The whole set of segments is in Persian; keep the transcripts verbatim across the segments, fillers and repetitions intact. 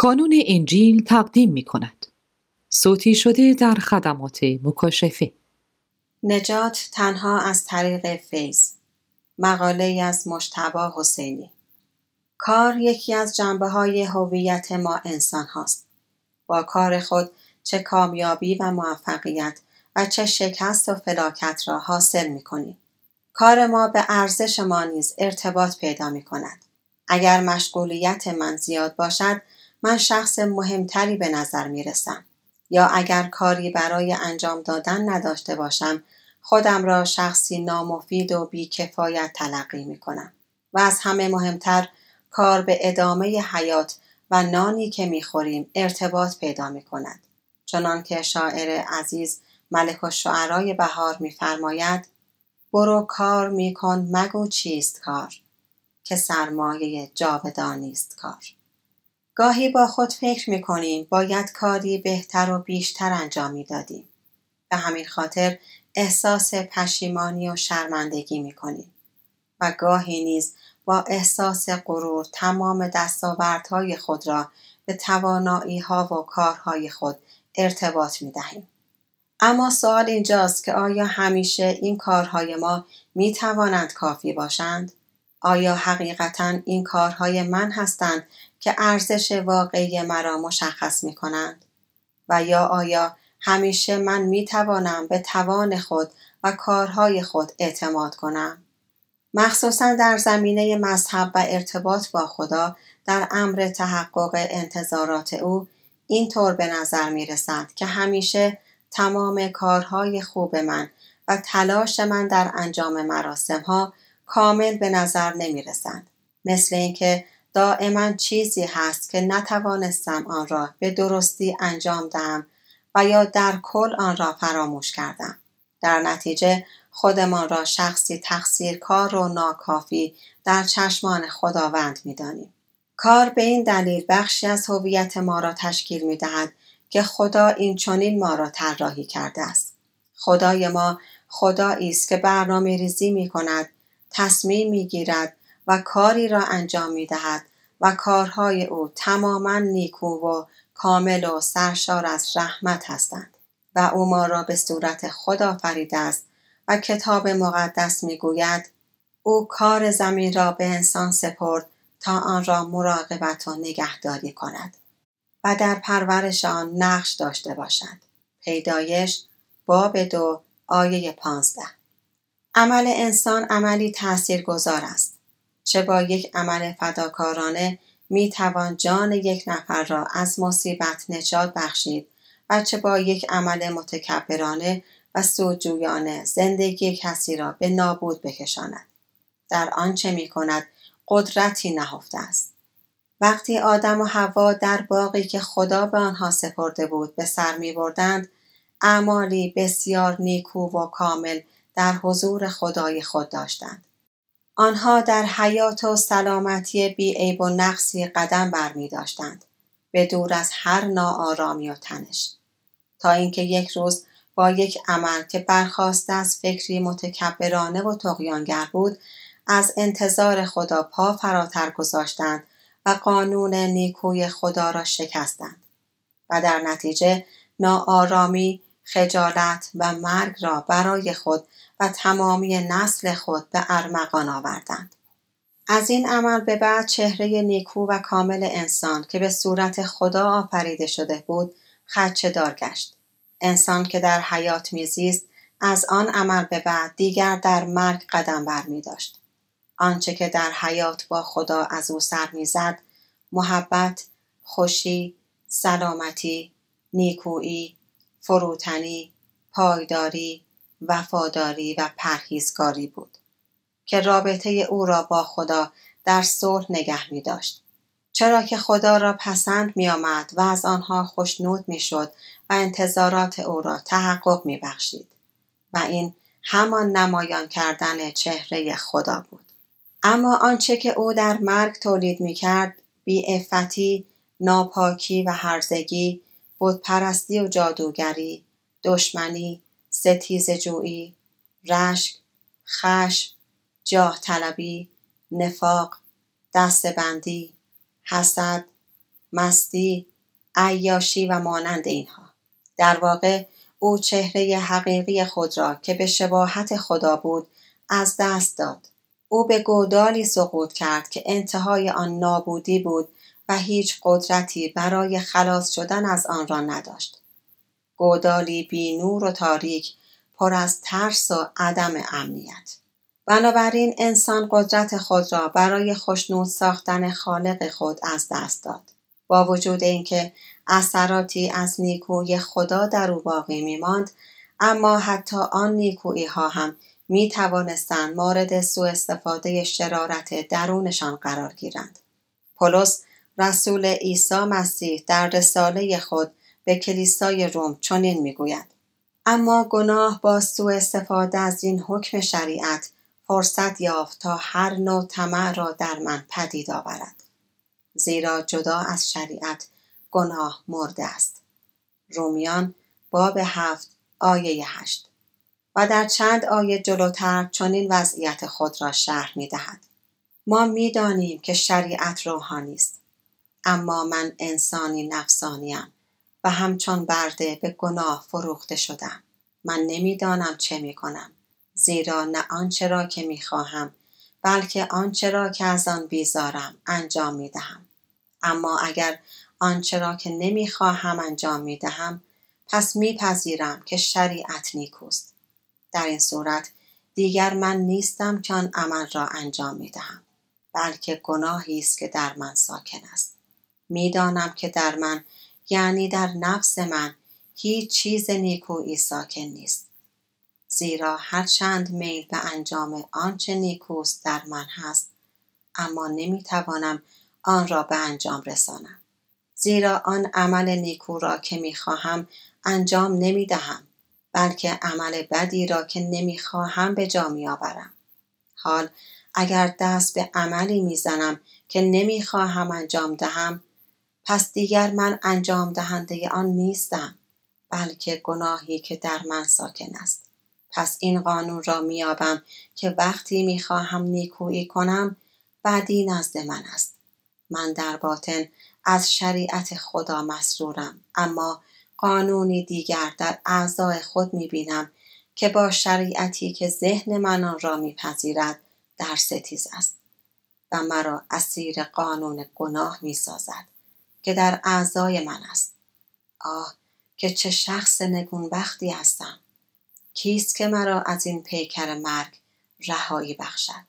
کانون انجیل تقدیم می کند. صوتی شده در خدمات مکاشفه. نجات تنها از طریق فیض. مقاله از مجتبی حسینی. کار یکی از جنبه‌های هویت ما انسان هاست. با کار خود چه کامیابی و موفقیت و چه شکست و فلاکت را حاصل می کنیم. کار ما به ارزش ما نیز ارتباط پیدا می کند. اگر مشغولیت من زیاد باشد، من شخص مهمتری به نظر می رسم. یا اگر کاری برای انجام دادن نداشته باشم، خودم را شخصی نامفید و بی‌کفایت تلقی می کنم. و از همه مهمتر، کار به ادامه حیات و نانی که می خوریم ارتباط پیدا می کند. چنان که شاعر عزیز ملک الشعرای بهار می فرماید: برو کار می کن مگو چیست کار، که سرمایه جاودانیست کار. گاهی با خود فکر می کنیم باید کاری بهتر و بیشتر انجام می دادیم. به همین خاطر احساس پشیمانی و شرمندگی می کنیم. و گاهی نیز با احساس غرور تمام دستاوردهای خود را به توانایی‌ها و کارهای خود ارتباط می دهیم. اما سوال اینجاست که آیا همیشه این کارهای ما می توانند کافی باشند؟ آیا حقیقتاً این کارهای من هستند که ارزش واقعی مرا مشخص می کنند؟ و یا آیا همیشه من می توانم به توان خود و کارهای خود اعتماد کنم؟ مخصوصاً در زمینه مذهب و ارتباط با خدا، در امر تحقق انتظارات او، اینطور به نظر می رسد که همیشه تمام کارهای خوب من و تلاش من در انجام مراسم ها کامل به نظر نمی رسند. مثل اینکه دائما چیزی هست که نتوانستم آن را به درستی انجام دهم و یا در کل آن را فراموش کردم. در نتیجه خودمان را شخصی تقصیرکار و ناکافی در چشمان خداوند می دانیم. کار به این دلیل بخشی از هویت ما را تشکیل می دهد که خدا این چنین ما را طراحی کرده است. خدای ما خدایی است که برنامه ریزی می کند، تصمیم می گیرد و کاری را انجام می دهد و کارهای او تماما نیکو و کامل و سرشار از رحمت هستند و او ما را به صورت خود آفریده است و کتاب مقدس می گوید او کار زمین را به انسان سپرد تا آن را مراقبت و نگهداری کند و در پرورش آن نقش داشته باشد. پیدایش باب دو آیه پانزده. عمل انسان عملی تاثیرگذار است. چه با یک عمل فداکارانه می توان جان یک نفر را از مصیبت نجات بخشید و چه با یک عمل متکبرانه و سودجویانه زندگی کسی را به نابود بکشاند. در آنچه می کند قدرتی نهفته است. وقتی آدم و حوا در باغی که خدا به آنها سپرده بود به سر می بردند، اعمالی بسیار نیکو و کامل در حضور خدای خود داشتند. آنها در حیات و سلامتی بی عیب و نقصی قدم برمی داشتند، به دور از هر ناآرامی و تنش. تا اینکه یک روز با یک عمل که برخاسته از فکری متکبرانه و طغیانگر بود، از انتظار خدا پا فراتر گذاشتند و قانون نیکوی خدا را شکستند و در نتیجه ناآرامی، خجالت و مرگ را برای خود و تمامی نسل خود به ارمغان آوردند. از این عمل به بعد چهره نیکو و کامل انسان که به صورت خدا آفریده شده بود خدشه‌دار گشت. انسان که در حیات میزیست از آن عمل به بعد دیگر در مرگ قدم برمی داشت. آنچه که در حیات با خدا از او سر میزد، محبت، خوشی، سلامتی، نیکویی، فروتنی، پایداری، وفاداری و پرهیزکاری بود که رابطه او را با خدا در صلح نگه می داشت. چرا که خدا را پسند می آمد و از آنها خوشنود می شد و انتظارات او را تحقق می بخشید. و این همان نمایان کردن چهره خدا بود. اما آنچه که او در مرگ تولید می کرد، بی‌عفتی، ناپاکی و هرزگی، بتپرستی و جادوگری، دشمنی، ستیزه‌جویی، رشک، خشم، جاه طلبی، نفاق، دسته‌بندی، حسد، مستی، عیاشی و مانند اینها. در واقع او چهره حقیقی خود را که به شباهت خدا بود از دست داد. او به گودالی سقوط کرد که انتهای آن نابودی بود و هیچ قدرتی برای خلاص شدن از آن را نداشت. گودالی بی نور و تاریک، پر از ترس و عدم امنیت. بنابراین انسان قدرت خود را برای خوشنود ساختن خالق خود از دست داد. با وجود اینکه اثراتی از نیکویی خدا در او باقی می‌ماند، اما حتی آن نیکویی ها هم می توانستند مورد سوء استفاده شرارت درونشان قرار گیرند. پولس رسول عیسی مسیح در رساله خود به کلیسای روم چنین میگوید: اما گناه با سوء استفاده از این حکم شریعت فرصت یافت تا هر نوع طمع را در من پدید آورد. زیرا جدا از شریعت گناه مرده است. رومیان باب هفت آیه هشت. و در چند آیه جلوتر چنین وضعیت خود را شرح می دهد: ما می دانیم که شریعت روحانی است، اما من انسانی نفسانیم و همچون برده به گناه فروخته شدم. من نمی دانم چه می کنم، زیرا نه آنچه را که می خواهم بلکه آنچه را که از آن بیزارم انجام می دهم. اما اگر آنچه را که نمی خواهم انجام می دهم، پس می پذیرم که شریعت نیکوست. در این صورت دیگر من نیستم که آن عمل را انجام می دهم، بلکه گناهی است که در من ساکن است. می دانم که در من، یعنی در نفس من، هیچ چیز نیکویی ساکن نیست. زیرا هرچند میل به انجام آنچه نیکوست در من هست، اما نمی توانم آن را به انجام رسانم. زیرا آن عمل نیکو را که می خواهم انجام نمی دهم، بلکه عمل بدی را که نمی خواهم به جا می آورم. حال اگر دست به عملی می زنم که نمی خواهم انجام دهم، پس دیگر من انجام دهنده آن نیستم، بلکه گناهی که در من ساکن است. پس این قانون را می یابم که وقتی می خواهم نیکویی کنم، بدی نزد من است. من در باطن از شریعت خدا مسرورم، اما قانونی دیگر در اعضای خود می بینم که با شریعتی که ذهن من آن را می پذیرد در ستیز است و مرا اسیر قانون گناه می سازد که در اعضای من است. آه که چه شخص نگونبختی هستم! کیست که مرا از این پیکر مرگ رهایی بخشد؟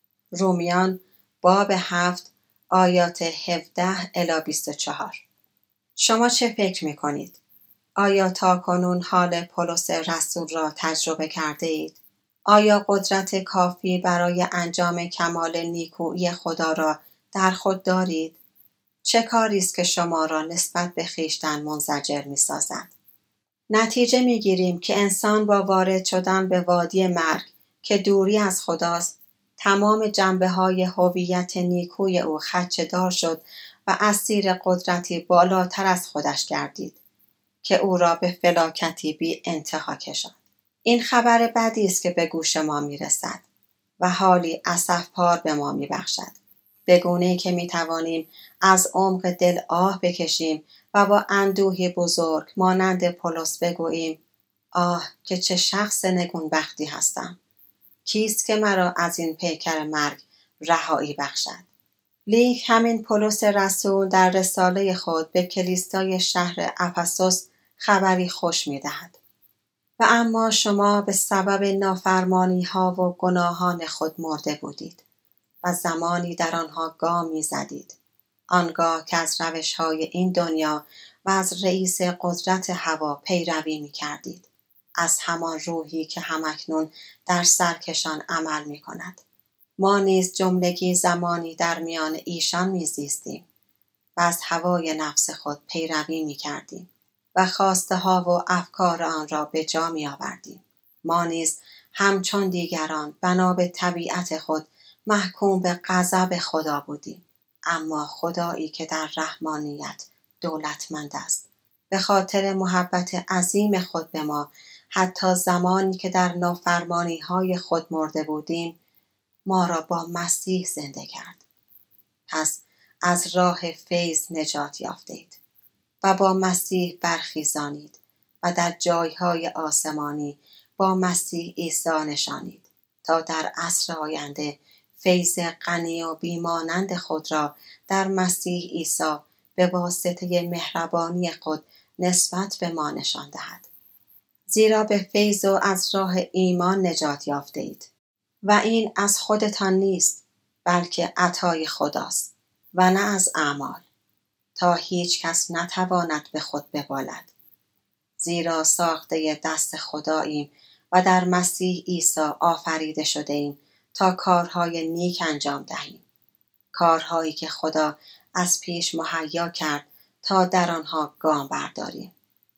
رومیان باب هفت آیات هفده الی بیست و چهار. شما چه فکر می کنید؟ آیا تا کنون حال پولس رسول را تجربه کرده اید؟ آیا قدرت کافی برای انجام کمال نیکویی خدا را در خود دارید؟ چه کاری است که شما را نسبت به خویشتن منزجر می سازد؟ نتیجه می گیریم که انسان با وارد شدن به وادی مرگ که دوری از خداست، تمام جنبه های هویت نیکوی او خدشه‌دار شد و اسیر قدرتی بالاتر از خودش گردید که او را به فلاکتی بی انتها کشاند. این خبر بدی است که به گوش ما می رسد و حالی اسفبار به ما می بخشد. به گونه‌ای که می توانیم از عمق دل آه بکشیم و با اندوهی بزرگ مانند پولس بگوییم: آه که چه شخص نگونبختی هستم! کیست که مرا از این پیکر مرگ رهایی بخشد؟ لیک همین پولس رسول در رساله خود به کلیسای شهر افسوس خبری خوش می دهد: و اما شما به سبب نافرمانی ها و گناهان خود مرده بودید و زمانی در آنها گام می زدید، آنگاه که از روش های این دنیا و از رئیس قدرت هوا پیروی می کردید، از همان روحی که همکنون در سرکشان عمل می کند. ما نیز جملگی زمانی در میان ایشان می زیستیم و از هوای نفس خود پیروی می کردیم و خواسته ها و افکار آن را به جا می آوردیم. ما نیز همچون دیگران بنا به طبیعت خود محکوم به غضب خدا بودیم، اما خدایی که در رحمانیت دولتمند است، به خاطر محبت عظیم خود به ما، حتی زمانی که در نافرمانی های خود مرده بودیم، ما را با مسیح زنده کرد. پس از راه فیض نجات یافتید و با مسیح برخیزانید و در جایهای آسمانی با مسیح عیسی نشانید تا در عصر آینده فیض غنی و بیمانند خود را در مسیح عیسی به واسطه مهربانی خود نسبت به ما نشان دهد. زیرا به فیض و از راه ایمان نجات یافته اید و این از خودتان نیست بلکه عطای خداست و نه از اعمال تا هیچ کس نتواند به خود ببالد. زیرا ساخته دست خداییم و در مسیح عیسی آفریده شده ایم تا کارهای نیک انجام دهیم، کارهایی که خدا از پیش مهیا کرد تا در آنها گام برداریم.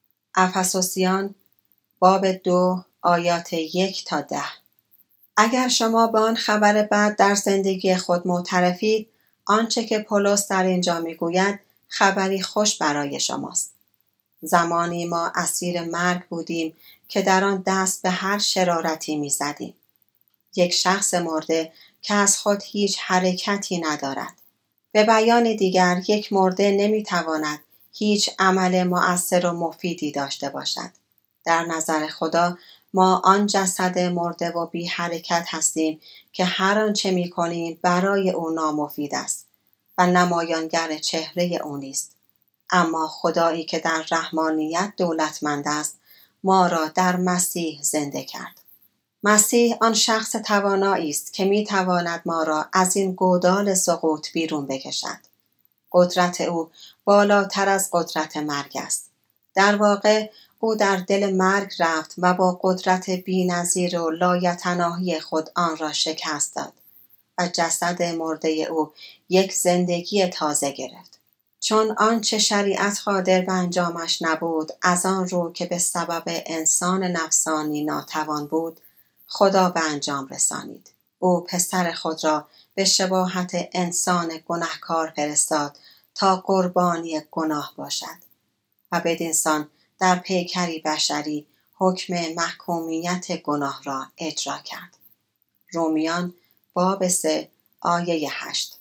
افسوسیان باب دو آیات یک تا ده. اگر شما به آن خبر بد در زندگی خود معترفید، آنچه که پولس در اینجا میگوید خبری خوش برای شماست. زمانی ما اسیر مرگ بودیم که در آن دست به هر شرارتی میزدیم. یک شخص مرده که از خود هیچ حرکتی ندارد. به بیان دیگر یک مرده نمیتواند هیچ عمل مؤثر و مفیدی داشته باشد. در نظر خدا ما آن جسد مرده و بی حرکت هستیم که هر آنچه میکنیم برای او نامفید است و نمایانگر چهره او نیست. اما خدایی که در رحمانیت دولتمند است ما را در مسیح زنده کرد. مسیح آن شخص توانایی است که میتواند ما را از این گودال سقوط بیرون بکشد. قدرت او بالاتر از قدرت مرگ است. در واقع او در دل مرگ رفت و با قدرت بی‌نظیر و لایتناهی خود آن را شکست داد و جسد مرده او یک زندگی تازه گرفت. چون آنچه شریعت قادر به انجامش نبود، از آن رو که به سبب انسان نفسانی ناتوان بود، خدا به انجام رسانید. او پسر خود را به شباهت انسان گناهکار فرستاد تا قربانی گناه باشد و بدینسان در پیکری بشری حکم محکومیت گناه را اجرا کرد. رومیان باب سه آیه هشت.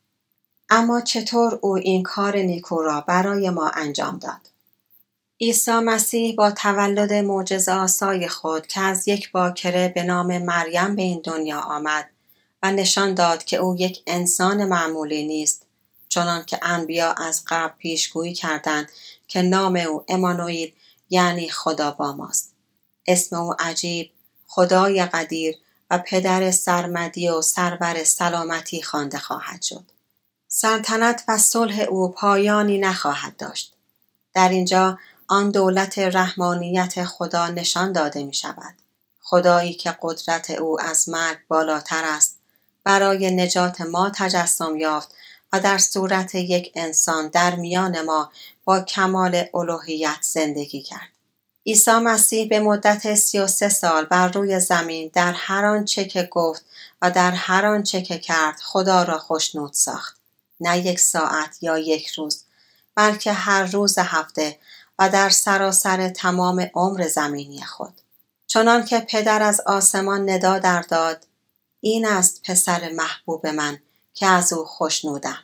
اما چطور او این کار نیکو را برای ما انجام داد؟ عیسی مسیح با تولد معجزه‌آسای خود که از یک باکره به نام مریم به این دنیا آمد و نشان داد که او یک انسان معمولی نیست، چنان که انبیا از قبل پیشگویی کردند که نام او امانوئیل یعنی خدا با ماست. اسم او عجیب، خدای قدیر و پدر سرمدی و سرور سلامتی خوانده خواهد شد. سلطنت و صلح او پایانی نخواهد داشت. در اینجا آن دولت رحمانیت خدا نشان داده می شود. خدایی که قدرت او از مرگ بالاتر است، برای نجات ما تجسم یافت و در صورت یک انسان در میان ما با کمال الوهیت زندگی کرد. عیسی مسیح به مدت سی و سه سال بر روی زمین در هر آنچه که گفت و در هر آنچه که کرد خدا را خوشنود ساخت. نه یک ساعت یا یک روز، بلکه هر روز هفته و در سراسر تمام عمر زمینی خود. چنان که پدر از آسمان ندا در داد، این است پسر محبوب من که از او خوشنودم.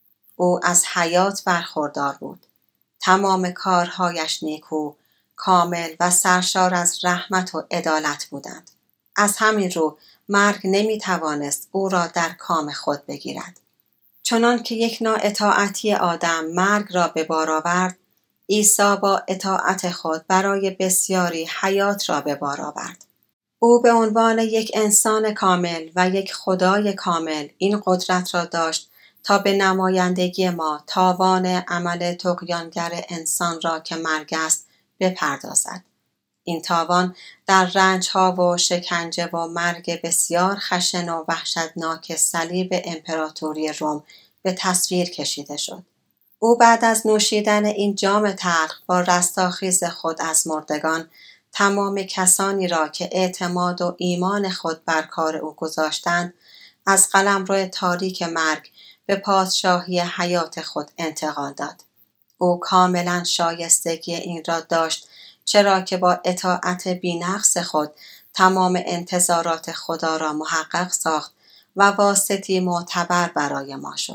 او از حیات برخوردار بود. تمام کارهایش نیکو، کامل و سرشار از رحمت و عدالت بودند. از همین رو مرگ نمی توانست او را در کام خود بگیرد. چنان که یک نااطاعتی آدم مرگ را به بار آورد، عیسی با اطاعت خود برای بسیاری حیات را به بار آورد. او به عنوان یک انسان کامل و یک خدای کامل این قدرت را داشت تا به نمایندگی ما تاوان عمل طغیانگر انسان را که مرگ است بپردازد. این تاوان در رنج‌ها و شکنجه و مرگ بسیار خشن و وحشتناک صلیب امپراتوری روم به تصویر کشیده شد. او بعد از نوشیدن این جام تلخ با رستاخیز خود از مردگان، تمام کسانی را که اعتماد و ایمان خود بر کار او گذاشتند، از قلمرو تاریک مرگ به پادشاهی حیات خود انتقال داد. او کاملا شایستگی این را داشت، چرا که با اطاعت بی‌نقص خود تمام انتظارات خدا را محقق ساخت و واسطی معتبر برای ما شد.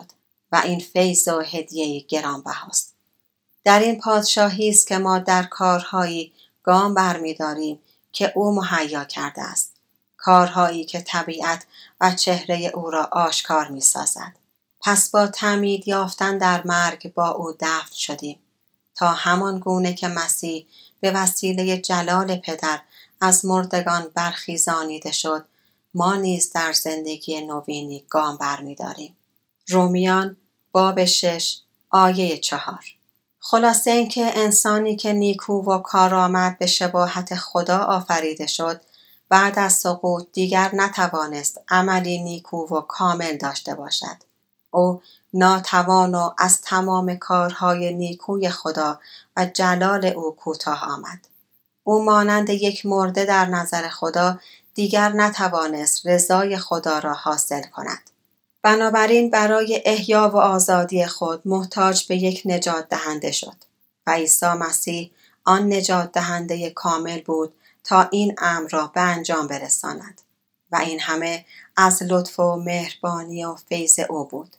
و این فیض و هدیه گرانبهاست. در این پادشاهی است که ما در کارهایی گام برمی‌داریم که او مهیا کرده است، کارهایی که طبیعت و چهره او را آشکار می‌سازد. پس با تعمید یافتن در مرگ با او دفن شدیم، تا همان گونه که مسیح به وسیله جلال پدر از مردگان برخیزانیده شد، ما نیز در زندگی نوینی گام برمی‌داریم. رومیان باب شش آیه چهار. خلاصه این که انسانی که نیکو و کارآمد به شباهت خدا آفریده شد، بعد از سقوط دیگر نتوانست عملی نیکو و کامل داشته باشد. او ناتوان و از تمام کارهای نیکوی خدا و جلال او کوتاه آمد. او مانند یک مرده در نظر خدا دیگر نتوانست رضای خدا را حاصل کند. بنابراین برای احیا و آزادی خود محتاج به یک نجات دهنده شد و عیسی مسیح آن نجات دهنده کامل بود تا این امر را به انجام برساند و این همه از لطف و مهربانی و فیض او بود.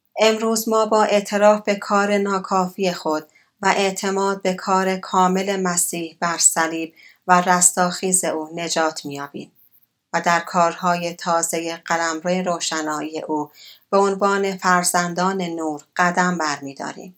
امروز ما با اعتراف به کار ناکافی خود و اعتماد به کار کامل مسیح بر صلیب و رستاخیز او نجات می‌یابیم و در کارهای تازه قلمرو روشنایی او به عنوان فرزندان نور قدم برمی‌داریم.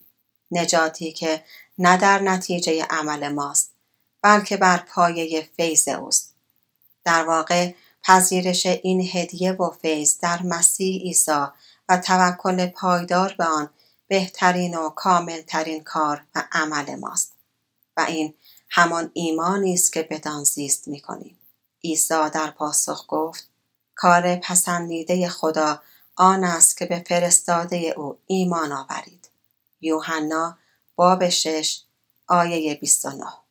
نجاتی که نه در نتیجه عمل ماست، بلکه بر پایه فیض اوست. در واقع پذیرش این هدیه و فیض در مسیح عیسی و توکل پایدار به آن بهترین و کاملترین کار و عمل ماست و این همان ایمانی است که بدان زیست می‌کنیم. عیسی در پاسخ گفت: کار پسندیده خدا آن است که به فرستاده او ایمان آورید. یوحنا باب شش آیه بیست و نه.